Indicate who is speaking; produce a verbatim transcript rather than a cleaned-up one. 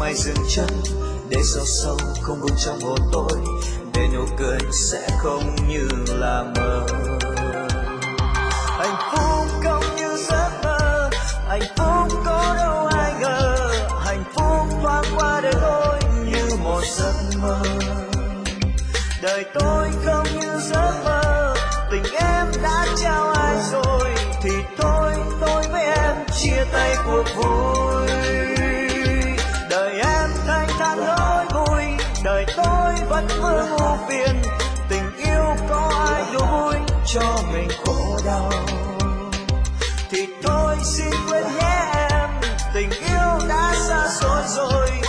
Speaker 1: ngoài dừng chân, để gió sâu không buông trong hồn tôi, để nụ cười sẽ không như là mơ. Hạnh phúc không như giấc mơ, hạnh phúc có đâu ai ngờ, hạnh phúc thoáng qua đời tôi như một giấc mơ. Đời tôi không như giấc mơ, tình em đã trao ai rồi, thì thôi tôi với em chia tay cuộc vui. Đời em thanh thản nỗi vui, đời tôi vẫn vương ưu phiền, tình yêu có ai đổ vui cho mình khổ đau. Thì thôi xin quên nhé em, tình yêu đã xa xôi rồi,